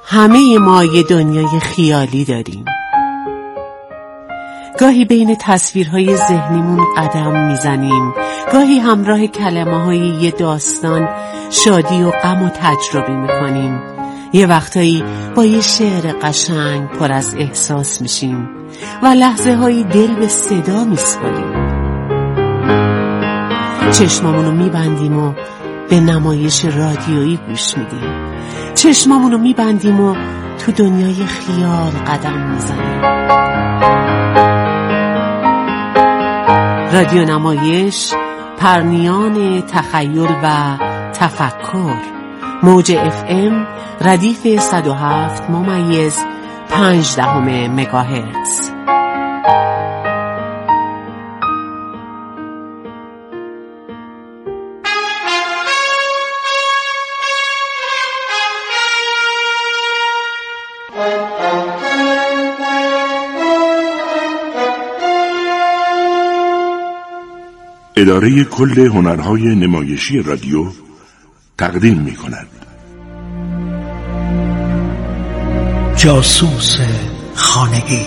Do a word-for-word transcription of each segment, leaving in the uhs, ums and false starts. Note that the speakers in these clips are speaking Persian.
همه ما یه دنیای خیالی داریم. گاهی بین تصویرهای ذهنیمون قدم میزنیم، گاهی همراه کلمه‌های یه داستان شادی و غم و تجربه میکنیم. یه وقتایی با یه شعر قشنگ پر از احساس میشیم و لحظه هایی دل به صدا میسپاریم. چشمامونو میبندیم و به نمایش رادیویی گوش میدیم. چشمامونو میبندیم و تو دنیای خیال قدم میزنیم. رادیو نمایش، پرنیان تخیل و تفکر. موج اف ام ردیف صد و هفت ممیز پنج دهم مگاهرتز. اداره کل هنرهای نمایشی رادیو تقدیم می کند جاسوس خانگی.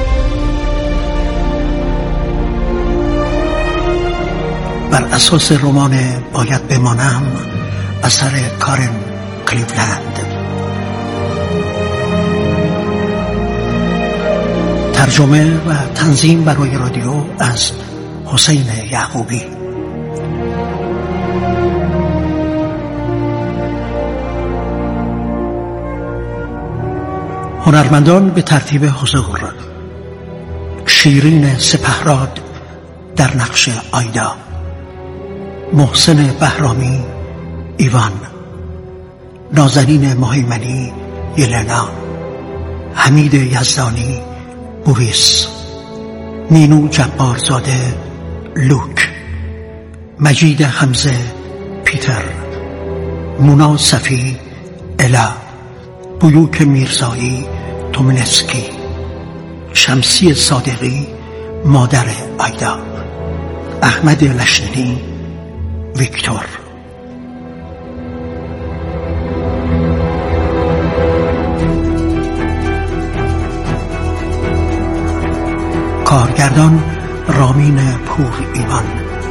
بر اساس رمان باید بمانم اثر کارن کلیولند. ترجمه و تنظیم برای رادیو از حسین یعقوبی. هنرمندان به ترتیب حضور: شیرین سپهراد در نقش آیدا، محسن بهرامی ایوان، نازنین مهیمنی یلنا، حمید یزدانی بوریس، مینو جبارزاده لوک، مجید حمزه پیتر، مونا صفی الا، بیوک میرزایی تومنسکی، شمسی صادقی مادر آیدا، احمد لشنی ویکتور. کارگردان رامین پور ایوان.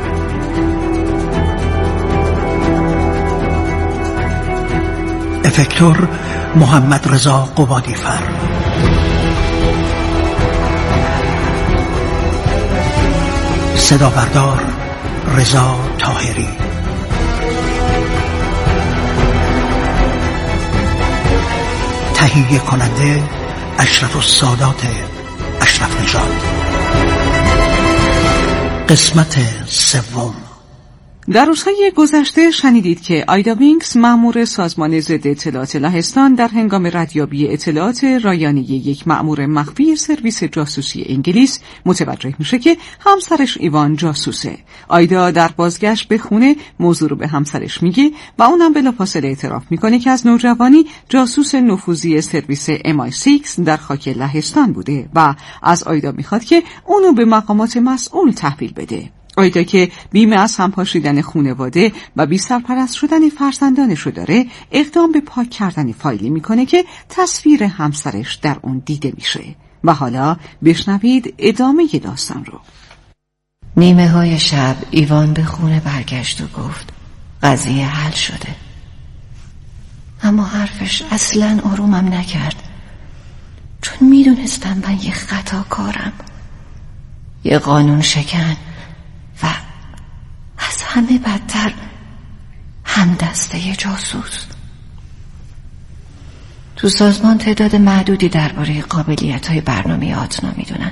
افکتور محمد رضا قبادیفر. صدا بردار رضا طاهری. تهیه کننده اشرف السادات اشرف نژاد. قسمت سوم. در روزهای گذشته شنیدید که آیدا وینکس مأمور سازمان ضد اطلاعات لهستان در هنگام ردیابی اطلاعات رایانه یک مأمور مخفی سرویس جاسوسی انگلیس متوجه میشه که همسرش ایوان جاسوسه. آیدا در بازگشت به خونه موضوع رو به همسرش میگه و اونم بلافاصله اعتراف میکنه که از نوجوانی جاسوس نفوذی سرویس ام آی شش در خاک لهستان بوده و از آیدا میخواد که اونو به مقامات مسئول تحویل بده. آیدا که بیمه از همپاشیدن خانواده و بی سرپرست شدن فرزندانش رو داره، اقدام به پاک کردن فایلی میکنه که تصویر همسرش در اون دیده میشه. و حالا بشنوید ادامه داستان رو. نیمه های شب ایوان به خونه برگشت و گفت قضیه حل شده. اما حرفش اصلاً آرومم نکرد، چون میدونستم من یه خطاکارم، یه قانون شکن و از همه بدتر همدسته جاسوس. تو سازمان تعداد معدودی درباره قابلیت‌های برنامه آدنا میدونن.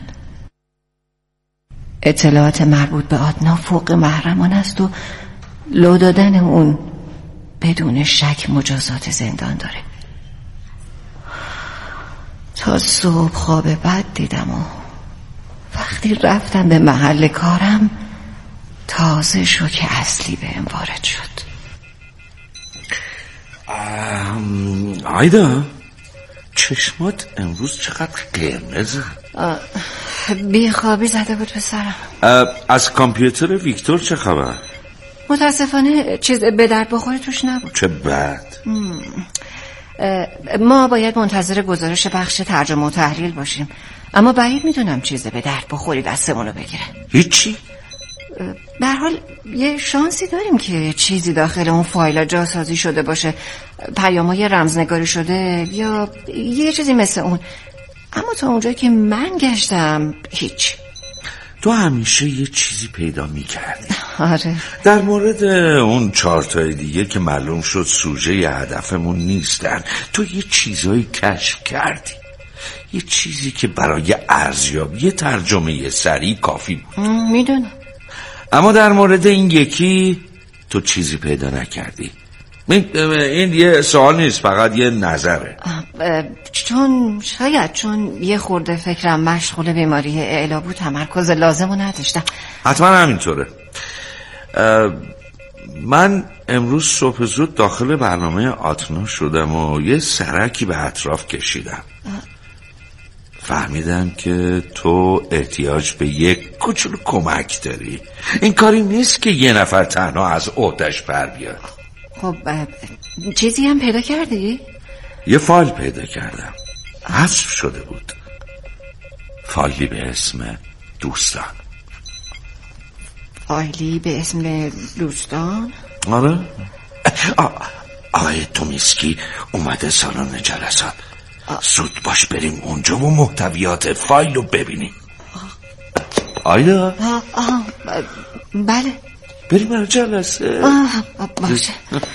اطلاعات مربوط به آدنا فوق محرمان است و لو دادن اون بدون شک مجازات زندان داره. تا صبح خواب بد دیدم و وقتی رفتم به محل کارم تازه شوک اصلی بهم وارد شد. آیدا، چشمات امروز چقدر قرمزه. بیخوابی زده بود به سرم. از کامپیوتر ویکتور چه خبر؟ متاسفانه چیز به درد بخوره توش نبود. چه بد. ما باید منتظر گزارش بخش ترجمه و تحلیل باشیم، اما بعید میدونم چیزی به درد بخوری دستمونو بگیره. هیچی؟ به هر حال یه شانسی داریم که چیزی داخل اون فایل جاسازی شده باشه، پیام‌های رمزنگاری شده یا یه چیزی مثل اون. اما تا اونجایی که من گشتم هیچ. تو همیشه یه چیزی پیدا می‌کردی. آره. در مورد اون چهار تای دیگه که معلوم شد سوژه هدفمون نیستن، تو یه چیزایی کشف کردی، یه چیزی که برای ارزیابی ترجمه سریع کافی بود. میدونم. اما در مورد این یکی تو چیزی پیدا نکردی. این, این یه سوال نیست، فقط یه نظره. چون شاید چون یه خورده فکرم مشغول بیماری اعلا بود تمرکز لازمو نداشتم. حتما همینطوره. من امروز صبح زود داخل برنامه آتنا شدم و یه سرکی به اطراف کشیدم. فهمیدم که تو احتیاج به یک کوچولو کمک داری. این کاری نیست که یه نفر تنها از عهده‌اش بر بیاد. خب چیزی هم پیدا کردی؟ یه فایل پیدا کردم، حذف شده بود، فایلی به اسم دوستان. فایلی به اسم دوستان؟ آره. آقای تومیسکی اومده سالن جلسات. زود باش بریم اونجا و محتویات فایل رو ببینیم. آیدا؟ آه آه بله بریم برای جلسه. آه باشه.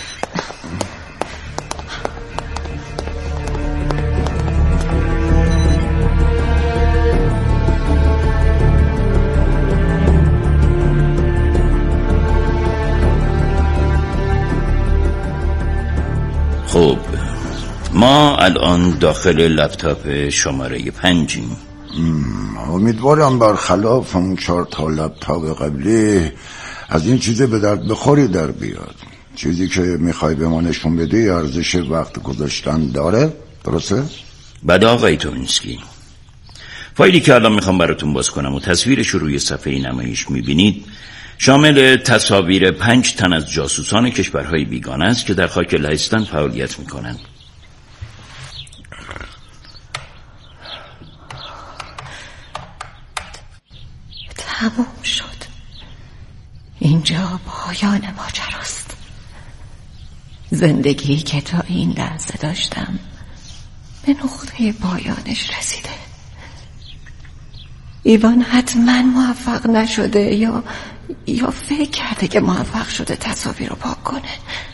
خب ما الان داخل لپتاپ شماره پنجیم. امیدوارم برخلاف اون چهار تا لپتاپ قبلی از این چیزه به درد بخوری در بیاد. چیزی که میخوای به ما نشون بدی ارزش وقت گذاشتن داره، درسته؟ بله آقای تومینسکی، فایلی که الان میخوام براتون باز کنم و تصویرش رو روی صفحه نمایش میبینید شامل تصاویر پنج تن از جاسوسان کشورهای بیگانه است که در خاک لهستان فعالیت میکنند. تموم شد. اینجا پایان ماجراست. زندگی که تا این لحظه داشتم به نقطه پایانش رسیده. ایوان حتما موفق نشده یا یا فکر کرده که موفق شده تصاویر رو پاک کنه.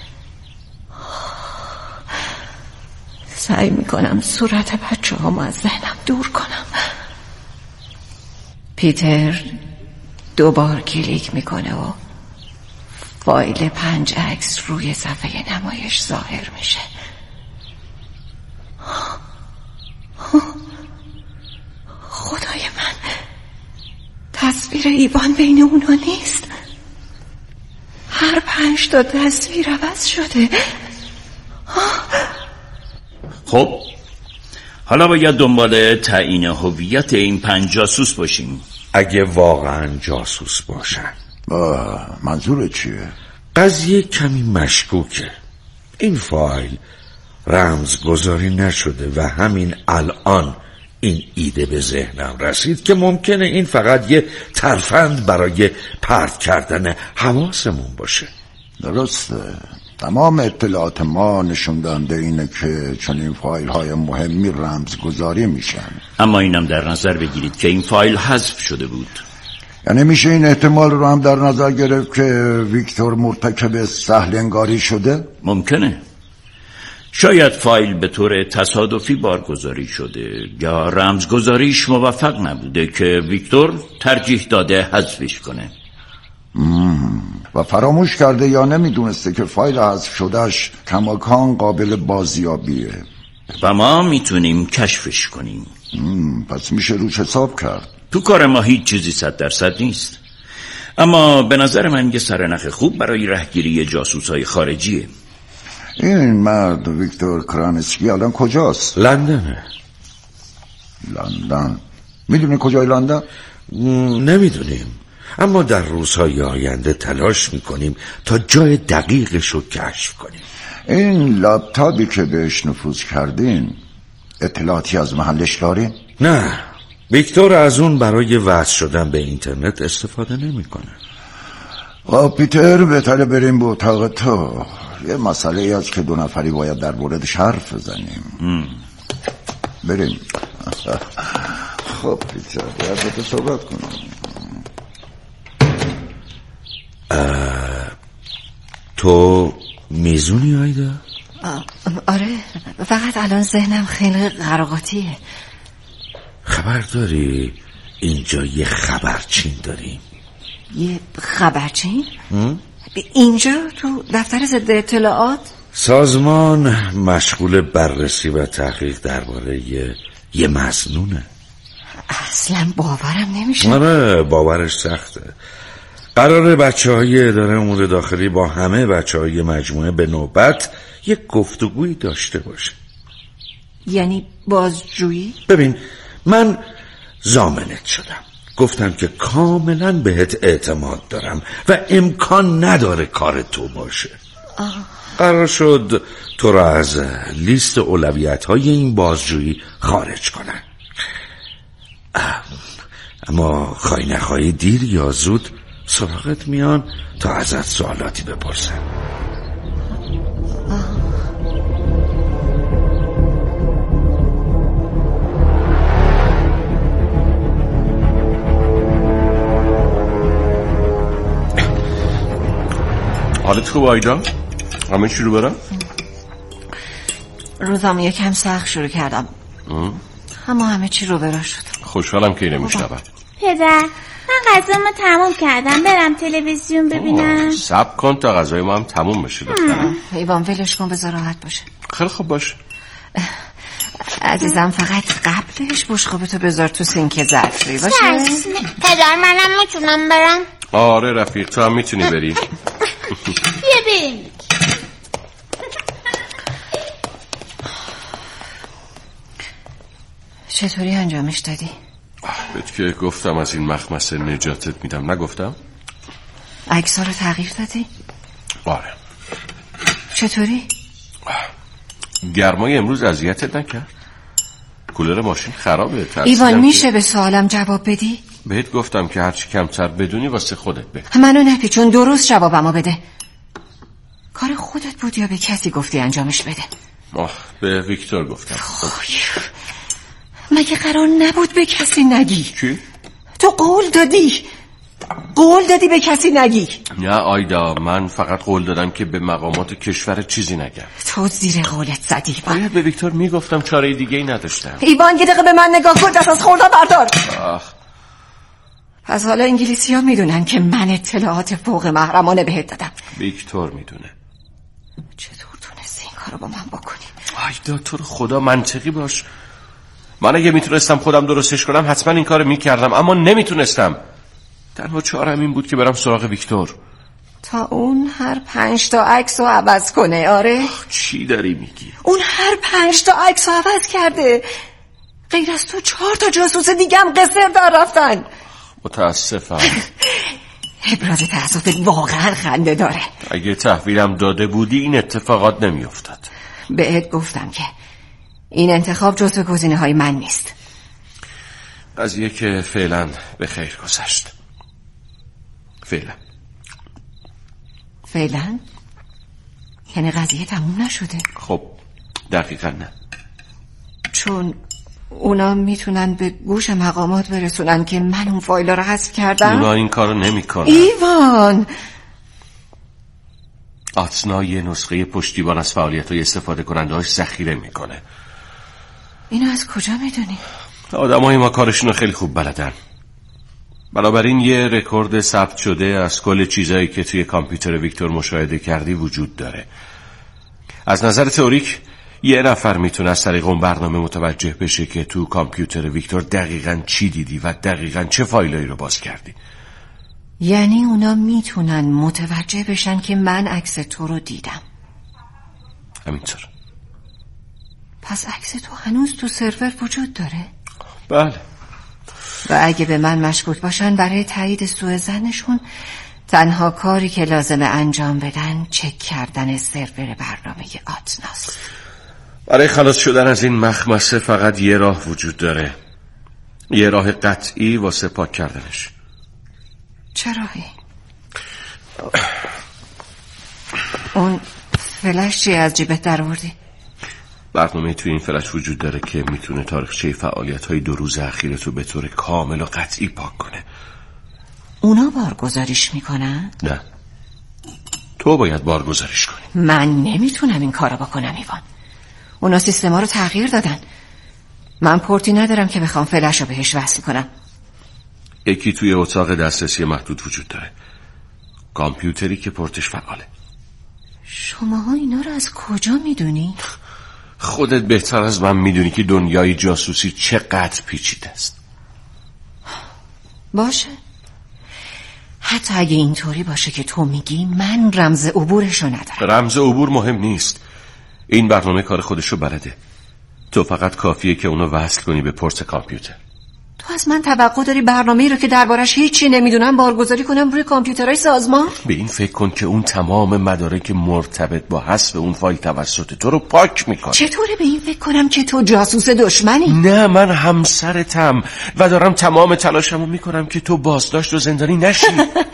سعی میکنم صورت بچه هم از ذهنم دور کنم. پیتر دوبار کلیک میکنه و فایل پنج عکس روی صفحه نمایش ظاهر میشه. خدای من، تصویر ایوان بین اونا نیست. هر پنج تا تصویر عوض شده. خب حالا باید دنبال تعیین هویت این پنج جاسوس باشیم. اگه واقعا جاسوس باشن. منظور چیه؟ قضیه کمی مشکوکه. این فایل رمزگذاری نشده و همین الان این ایده به ذهنم رسید که ممکنه این فقط یه ترفند برای پرت کردن حواسمون باشه. درسته. تمام اطلاعات ما نشون دهنده اینه که چنین فایل های مهمی رمزگذاری میشن. اما اینم در نظر بگیرید که این فایل حذف شده بود. یعنی میشه این احتمال رو هم در نظر گرفت که ویکتور مرتکب سهلنگاری شده؟ ممکنه. شاید فایل به طور تصادفی بارگذاری شده یا رمزگذاریش موفق نبوده که ویکتور ترجیح داده حذفش کنه. مم. و فراموش کرده یا نمیدونسته که فایل حذف شدهش کماکان قابل بازیابیه و ما میتونیم کشفش کنیم. مم. پس میشه روش حساب کرد. تو کار ما هیچ چیزی صد درصد نیست، اما به نظر من یه سرنخ خوب برای رهگیری جاسوسای خارجیه. این مرد ویکتور کرانسکی الان کجاست؟ لندنه. لندن؟ میدونی کجای لندن؟ نمیدونیم، اما در روزهای آینده تلاش میکنیم تا جای دقیقش رو کشف کنیم. این لپتاپی که بهش نفوذ کردین اطلاعاتی از محلش دارین؟ نه، ویکتور از اون برای وصل شدن به اینترنت استفاده نمیکنه. آه پیتر، بهتره بریم به اتاق تو. یه مسئله ای هست که دو نفری باید در موردش حرف بزنیم. بریم. خب پیتر، باید با تو صحبت کنم. تو میزونی آیدا؟ آره، فقط الان ذهنم خیلی قراقاتیه. خبر داری اینجا یه خبرچین داریم؟ یه خبرچین؟ اینجا تو دفتر ضد اطلاعات؟ سازمان مشغول بررسی و تحقیق درباره یه, یه مظنونه. اصلا باورم نمیشه. آره، باورش سخته. قراره بچه های اداره امور داخلی با همه بچه های مجموعه به نوبت یک گفتگویی داشته باشه. یعنی بازجویی؟ ببین، من ضامنت شدم، گفتم که کاملا بهت اعتماد دارم و امکان نداره کار تو باشه. آه. قرار شد تو را از لیست اولویت های این بازجویی خارج کنن. اما خواهی نخواهی دیر یا زود سراغت میان تا ازت سوالاتی بپرسن. حالت خوب آیدا؟ همه چی رو برم؟ روزم یکم سخت شروع کردم ام؟ اما همه چی رو برا شد. خوشحالم که اینه میشنوم. پدر، من غذامو تموم کردم، برم تلویزیون ببینم. صبر کن تا غذای ما هم تموم بشه دخترم. ایوان ولش کن، بذار راحت باشه. خیلی خوب باشه. عزیزم فقط قبلش بشقابتو بذار تو سینک ظرفی باشه. پدر، منم میتونم برم؟ آره رفیق، تو هم میتونی بری. بیا بریم. چطوری انجامش دادی؟ بهت که گفتم از این مخمسه نجاتت میدم، نگفتم؟ عکس‌ها رو تغییر دادی؟ آره. چطوری؟ گرمای امروز اذیتت نکرد؟ کولر ماشین خرابه. ایوان میشه به سوالم جواب بدی؟ بهت گفتم که هرچی کمتر بدونی واسه خودت بده. منو نپیچون، درست جوابمو بده. کار خودت بود یا به کسی گفتی انجامش بده؟ آه، به ویکتور گفتم. مگه قرار نبود به کسی نگی؟ چی؟ تو قول دادی قول دادی به کسی نگی. نه آیدا، من فقط قول دادم که به مقامات کشور چیزی نگم. تو زیر قولت زدی. باید به ویکتور میگفتم، چاره دیگه ای نداشتم. ایوان یه دقیقه به من نگاه کن، دست از خوردن بردار. آخ. پس حالا انگلیسی ها میدونن که من اطلاعات فوق محرمانه بهت دادم. ویکتور میدونه. چطور تونستی این کارو با من بکنی؟ آیدا تو رو خدا منطقی باش. من اگه میتونستم خودم درستش کنم حتما این کارو میکردم، اما نمیتونستم. تنها چارم این بود که برم سراغ ویکتور تا اون هر پنج تا عکس رو عوض کنه. آره چی داری میگی؟ اون هر پنج تا عکس رو عوض کرده. غیر از تو چهار تا جاسوس دیگه هم قصر در رفتن. متاسفم. ابراز تأسفت واقعا خنده داره. اگه تحویلم داده بودی این اتفاقات نمیافتاد. بهت گفتم که این انتخاب جزو گزینه های من نیست. قضیه که فعلا به خیر گذشت. فعلا فعلا؟ یعنی قضیه تموم نشده؟ خب دقیقا نه، چون اونا میتونن به گوش مقامات برسونن که من اون فایل رو حذف کردم. اونا این کارو نمیکنن. ایوان آتنا یه نسخه پشتیبان از فعالیت‌های استفاده کننده‌هاش ذخیره میکنه. اینو از کجا میدونی؟ آدمای ما کارشون رو خیلی خوب بلدن. بنابراین یه رکورد ثبت شده از کل چیزایی که توی کامپیوتر ویکتور مشاهده کردی وجود داره. از نظر تئوریک یه نفر میتونه از طریق اون برنامه متوجه بشه که تو کامپیوتر ویکتور دقیقاً چی دیدی و دقیقاً چه فایلایی رو باز کردی. یعنی اونا میتونن متوجه بشن که من عکس تو رو دیدم. همینطور. پس عکس تو هنوز تو سرور وجود داره؟ بله. و اگه به من مشکوک باشن برای تایید سوء ظنشون تنها کاری که لازمه انجام بدن چک کردن سرور برنامه آتناس. برای خلاص شدن از این مخمسه فقط یه راه وجود داره، یه راه قطعی واسه پاک کردنش. چه راهی؟ اون فلش چی از جیبت در آوردی؟ برنامه توی این فلش وجود داره که میتونه تاریخچه فعالیت‌های دو روز اخیرتو به طور کامل و قطعی پاک کنه. اونا بارگذاریش میکنن؟ نه، تو باید بارگذاریش کنی. من نمیتونم این کارو بکنم ایوان. اونا سیستما رو تغییر دادن. من پورتی ندارم که بخوام فلش رو بهش وصل کنم. یکی توی اتاق دسترسی محدود وجود داره، کامپیوتری که پورتش فعاله. شماها اینا رو از کجا میدونی؟ خودت بهتر از من میدونی که دنیای جاسوسی چقدر پیچیده است. باشه، حتی اگه اینطوری باشه که تو میگی، من رمز عبورشو ندارم. رمز عبور مهم نیست، این برنامه کار خودشو بلده. تو فقط کافیه که اونو وصل کنی به پورت کامپیوتر. تو از من توقع داری برنامه‌ای رو که دربارش هیچی نمیدونم بارگذاری کنم روی کامپیوترهای سازمان؟ به این فکر کن که اون تمام مدارک مرتبط با حذف اون فایل توسط تو رو پاک میکنه. چطوره به این فکر کنم که تو جاسوس دشمنی؟ نه، من همسرتم و دارم تمام تلاشمو میکنم که تو بازداشت و زندانی نشی.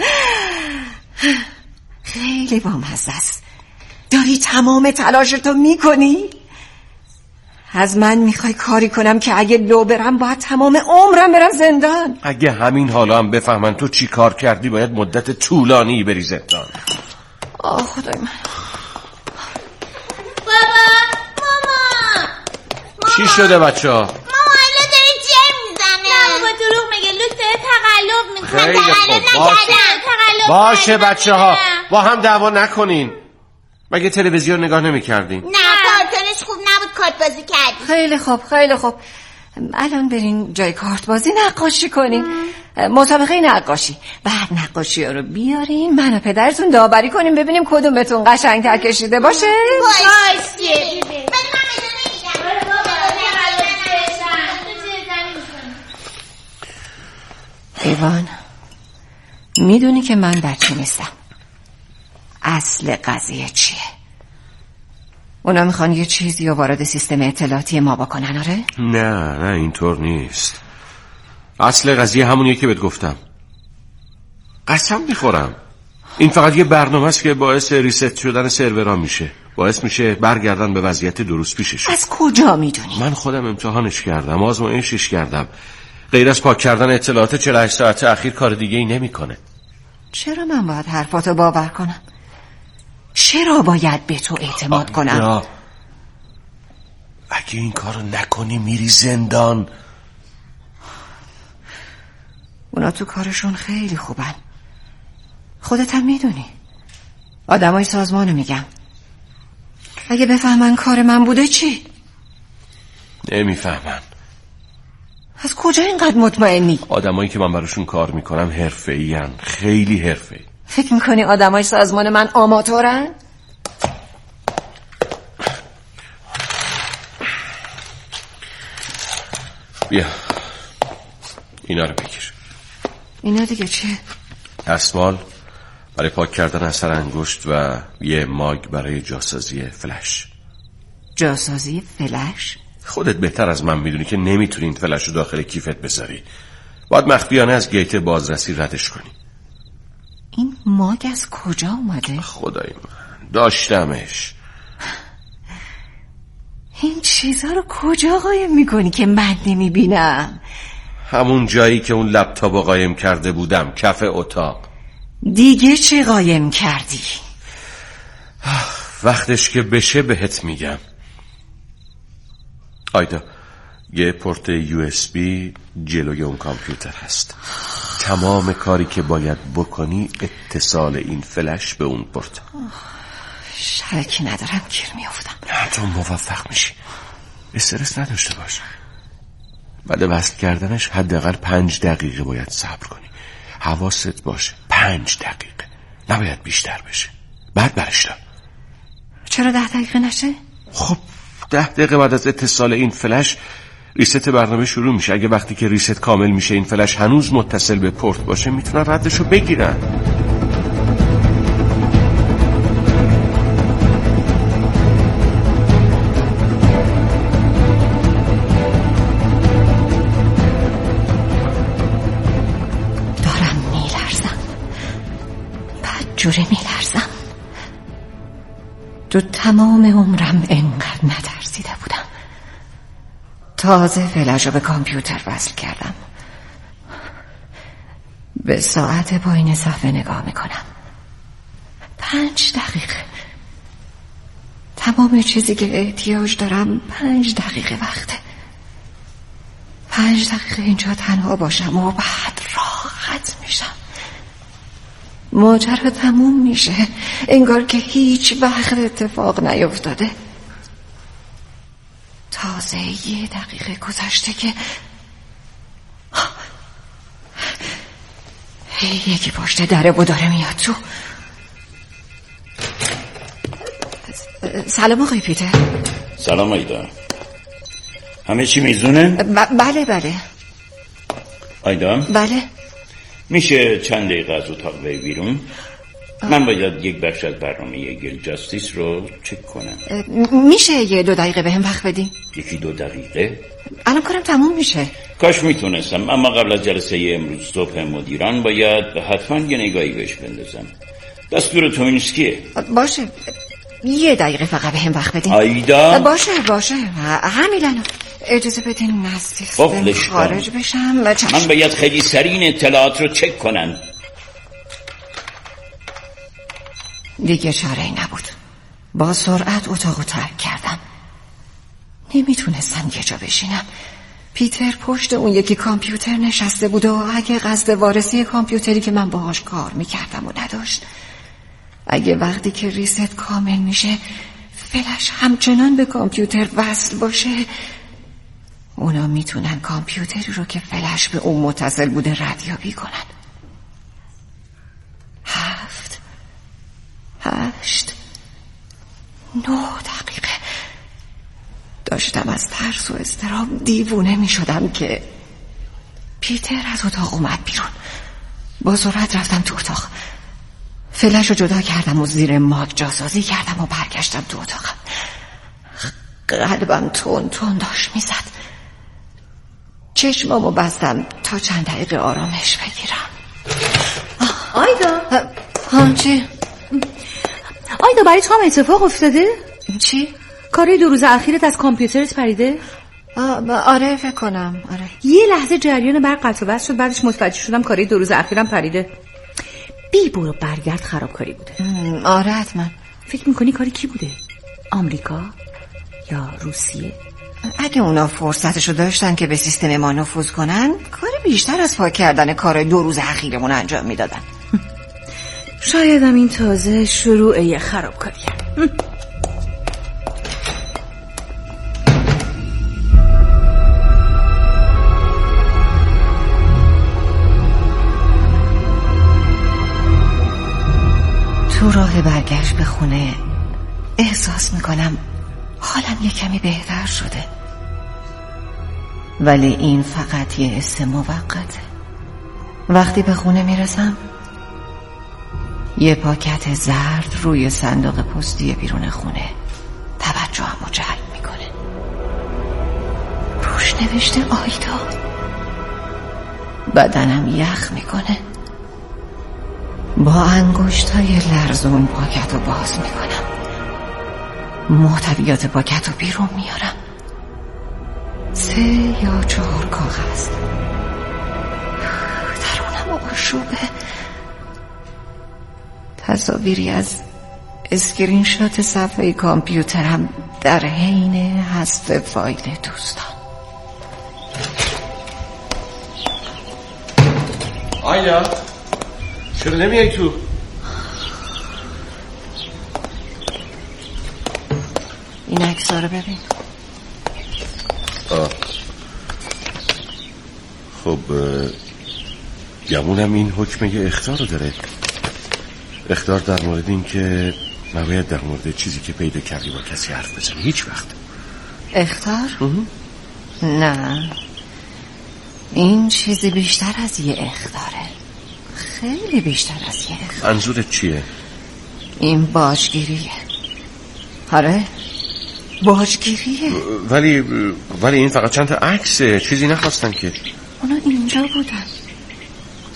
خیلی بامزه است. داری تمام تلاشتو میکنی؟ از من میخوای کاری کنم که اگه لو برم باید تمام عمرم برم زندان؟ اگه همین حالا هم بفهمن تو چی کار کردی باید مدت طولانی بری زندان. آه خدای من. بابا، ماما چی شده بچه ها؟ ماما الان داری جر میزنه. نه بابا دروغ میگه، لوک داره تقلب میکنه. خیلی خوب، باشه باشه بچه ها با هم دعوا نکنین. مگه تلویزیون نگاه نمی کردین؟ نه پالتونش خوب نبود، کارت بازی کردی. خیلی خوب خیلی خوب. الان برین جای کارت بازی نقاشی کنین، مسابقه نقاشی. بعد نقاشی ها رو بیارین من و پدرتون داوری کنیم ببینیم کدومتون قشنگتر کشیده باشه. باشه. ایوان، میدونی که من بچه نیستم. اصل قضیه چیه؟ اونا میخوان یه چیزی رو وارد سیستم اطلاعاتی ما بکنن، آره؟ نه نه اینطور نیست. اصل قضیه همونیه که بهت گفتم. قسم میخورم این فقط یه برنامه است که باعث ریست شدن سرورها میشه، باعث میشه برگردن به وضعیت درست پیشش. از کجا میدونی؟ من خودم امتحانش کردم، آزمایشش کردم. غیر از پاک کردن اطلاعات چهل و هشت ساعت اخیر کار دیگه ای نمیکنه. چرا من باید حرفاتو باور کنم؟ چرا باید به تو اعتماد کنم؟ یا. اگه این کارو نکنی میری زندان. اونا تو کارشون خیلی خوبن، خودت هم میدونی. آدمای سازمانو میگم، اگه بفهمن کار من بوده چی؟ نمیفهمن. از کجا اینقدر مطمئنی؟ آدمایی که من براشون کار میکنم حرفه‌ای ان، خیلی حرفه‌ای. فکر میکنی آدمای سازمان من آماتورن؟ بیا اینا رو بگیر. اینا دیگه چیه؟ دستمال برای پاک کردن اثر انگشت و یه ماگ برای جاسازی فلش. جاسازی فلش؟ خودت بهتر از من میدونی که نمیتونی این فلش رو داخل کیفت بذاری، باید مخفیانه از گیت بازرسی ردش کنی. این ماگ از کجا اومده؟ خدای من داشتمش. این چیزا رو کجا قایم میکنی که من نمیبینم؟ همون جایی که اون لپتاپو قایم کرده بودم، کف اتاق. دیگه چه قایم کردی؟ وقتش که بشه بهت میگم. آیدا یه پورت یو اس بی جلوی اون کامپیوتر هست. تمام کاری که باید بکنی اتصال این فلش به اون پورت. شکی ندارم گیر میافتم. نه تو موفق میشی، استرس نداشته باش. بعد وصل کردنش حداقل پنج دقیقه باید صبر کنی. حواست باشه پنج دقیقه، نباید بیشتر بشه. بعد برش دار. چرا ده دقیقه نشه؟ خب ده دقیقه بعد از اتصال این فلش ریست برنامه شروع میشه. اگه وقتی که ریست کامل میشه این فلش هنوز متصل به پورت باشه میتونن ردشو بگیرن. جوری میلرزم. تو تمام عمرم انقدر نترسیده بودم. تازه فلش رو به کامپیوتر وصل کردم. به ساعت پایین صفحه نگاه میکنم. پنج دقیقه. تمام چیزی که احتیاج دارم پنج دقیقه وقته. پنج دقیقه اینجا تنها باشم و بعد راحت میشم. ماجرا تموم میشه، انگار که هیچ وقت اتفاق نیفتاده. تازه یه دقیقه گذشته که یکی پشت دره و داره میاد تو. سلام آقای پیتر. سلام آیدا. همه چی میزونه؟ ب- بله بله. آیدا؟ بله. میشه چند دقیقه از اتاق به بیرون؟ من باید یک بخش از برنامه گیل جاستیس رو چک کنم. میشه یه دو دقیقه به هم وقت بدی؟ یکی دو دقیقه؟ الان کارم تموم میشه. کاش میتونستم، اما قبل از جلسه امروز صبح مدیران باید حتما یه نگاهی بهش بندازم. دستور تومینسکیه. باشه یه دقیقه فقط به هم وقت بدین. آیدا باشه باشه همین الان. اجازه بدین از سیستم خارج بشم. من باید خیلی سریع این اطلاعات رو چک کنم. دیگه چاره‌ای نبود. با سرعت اتاقو ترک کردم. نمیتونستم یه جا بشینم. پیتر پشت اون یکی کامپیوتر نشسته بود و اگه قصد وارسی کامپیوتری که من باهاش کار میکردم و نداشت، اگه وقتی که ریست کامل میشه فلش همچنان به کامپیوتر وصل باشه، اونا میتونن کامپیوتری رو که فلش به اون متصل بوده ردیابی کنن. هفت هشت نه دقیقه داشتم از ترس و اضطراب دیوونه می شدم که پیتر از اتاق اومد بیرون. با سرعت رفتم تو اتاق، فلش رو جدا کردم و زیر ماک جاسازی کردم و برگشتم تو اتاقم. قلبم تون تون داشت می زد. چشمامو بستم تا چند دقیقه آرامش بگیرم. آیدا ها چی؟ آیدا برای تو هم اتفاق افتاده؟ چی؟ کارای دو روز اخیرت از کامپیوترت پریده؟ آره فکر کنم آره. یه لحظه جریان برق قطع و وصل شد، بعدش متوجه شدم کارای دو روز اخیرم پریده. بی برو برگرد خرابکاری بوده. آره حتما. فکر میکنی کاری کی بوده؟ آمریکا یا روسیه؟ اگه اونا فرصتشو داشتن که به سیستم ما نفوذ کنن، کار بیشتر از پاک کردن کارای دو روز اخیرمون انجام میدادن. شایدم این تازه شروع یه خرابکاریه. تو راه برگشت به خونه احساس میکنم حالم یه کمی بهتر شده، ولی این فقط یه حس موقته. وقتی به خونه میرسم یه پاکت زرد روی صندوق پستی بیرون خونه توجهمو جلب میکنه. روش نوشته آیدا. بدنم یخ میکنه. با انگشتای لرزون پاکت رو باز میکنم. محتویات پاکت رو بیرون میارم. سه یا چهار کاغذ. درونم آشوبه. تصاویری از اسکرین شات صفحه کامپیوترم در حین حذف فایل دوستان. آیدا چرا نمیای تو؟ این عکس‌ها رو ببین. آه. خب گمونم این حکم یه اخطار رو داره. اخطار در مورد این که نباید در مورد چیزی که پیدا کردی با کسی حرف بزنی هیچ وقت. اخطار؟ نه، این چیزی بیشتر از یه اخطاره. خیلی بیشتر از یه اخطار. منظورت چیه؟ این باجگیریه. آره باجگیریه. ولی ولی این فقط چند تا عکسه، چیزی نخواستن که. اونا اینجا بودن.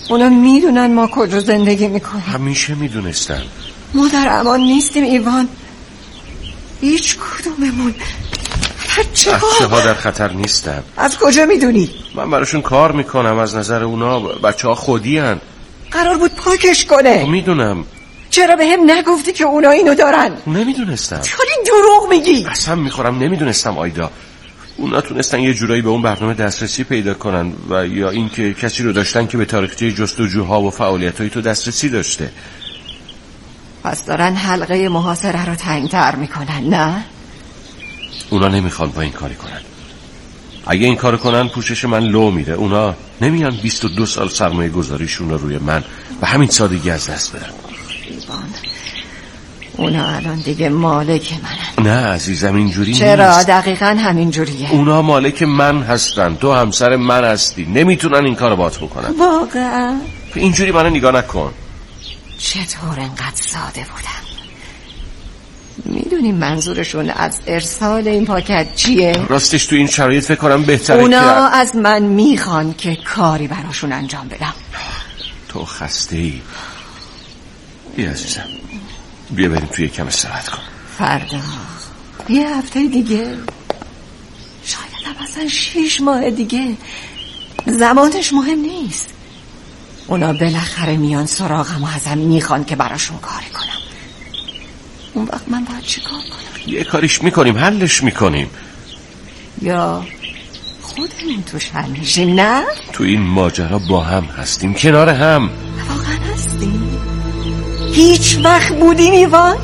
اونا میدونن ما کجا زندگی میکنیم. همیشه میدونستن. ما در امان نیستیم ایوان. هیچ کدوممون. بچه ها بچه ها در خطر نیستن. از کجا میدونی؟ من براشون کار میکنم. از نظر اونا بچه ها خودی هن. قرار بود پاکش کنه. میدونم. چرا به هم نگفتی که اونا اینو دارن؟ نمیدونستم. چرا این دروغ میگی؟ قسم میخورم نمیدونستم آیدا. اونا تونستن یه جورایی به اون برنامه دسترسی پیدا کنن و یا اینکه کسی رو داشتن که به تاریخچه جستجوها و فعالیت‌های تو دسترسی داشته. پس دارن حلقه محاصره رو تنگ‌تر میکنن نه؟ اونا نمیخوان با این کاری کنن. اگه این کار کنن پوشش من لو میره. اونا نمیان بیست و دو سال سرمایه گذاریشون رو روی من و همین سادگی از دست بدن. ایوان اونا الان دیگه مالک منن. نه عزیزم اینجوری نیست. چرا؟ دقیقاً همین جوریه. اونا مالک من هستن. تو همسر من هستی. نمیتونن این کارو باهات بکنن. واقعا؟ اینجوری منو نگاه نکن. چطور انقدر ساده بودم؟ میدونی منظورشون از ارسال این پاکت چیه؟ راستش تو این شرایط فکر کنم بهتره اونا که اونا از من میخوان که کاری براشون انجام بدم. تو خسته ای. بیا عزیزم بیا بریم توی کم استراحت کن. فردا یه هفته دیگه، شاید هم اصلا شیش ماه دیگه. زمانش مهم نیست. اونا بالاخره میان سراغم و ازم میخوان که براشون کاری کنم. اون وقت من باید چی کار کنم؟ یه کاریش میکنیم، حلش میکنیم. یا خودمون توش حل میشیم نه؟ تو این ماجرا با هم هستیم، کنار هم. واقعا هستیم؟ هیچ وقت بودیم ایوان؟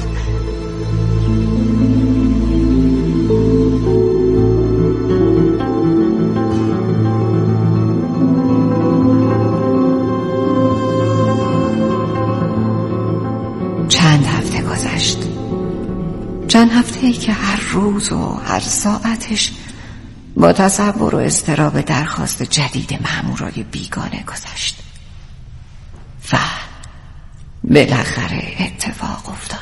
چند هفته گذشت. چند هفته ای که هر روز و هر ساعتش با تصور و اضطراب درخواست جدید مامورای بیگانه گذشت و بالاخره اتفاق افتاد.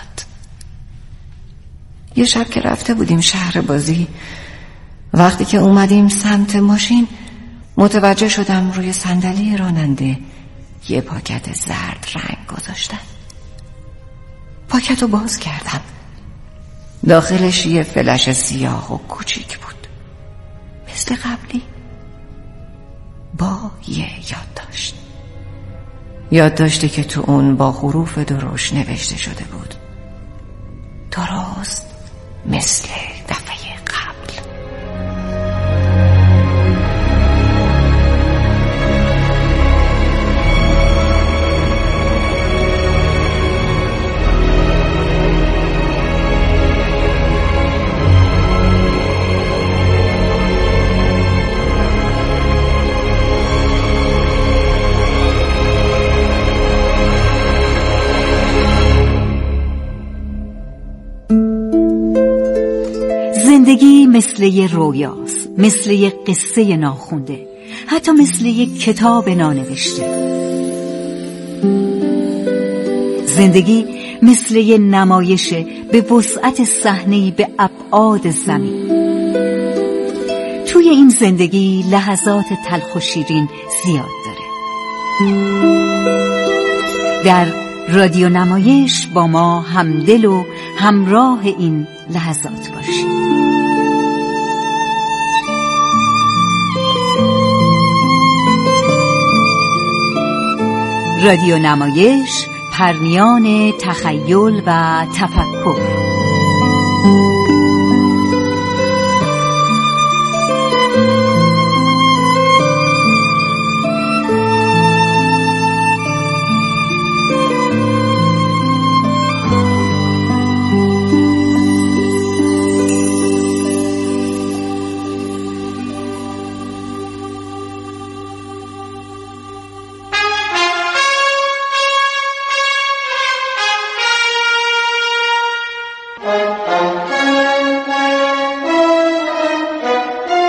یه شب که رفته بودیم شهر بازی، وقتی که اومدیم سمت ماشین متوجه شدم روی صندلی راننده یه پاکت زرد رنگ گذاشتن. پاکت رو باز کردم. داخلش یه فلش سیاه و کوچیک بود، مثل قبلی، با یه یادداشت. یادداشتی که تو اون با حروف درشت نوشته شده بود، درست مثل دفعه قبل. زندگی مثل یه رویاست، مثل یه قصه ناخونده، حتی مثل یه کتاب نانوشته. زندگی مثل یه نمایشه به وسعت صحنه‌ای به ابعاد زمین. توی این زندگی لحظات تلخ و شیرین زیاد داره. در رادیو نمایش با ما همدل و همراه این لحظات باشید. رادیو نمایش، پرمیان تخیل و تفکر.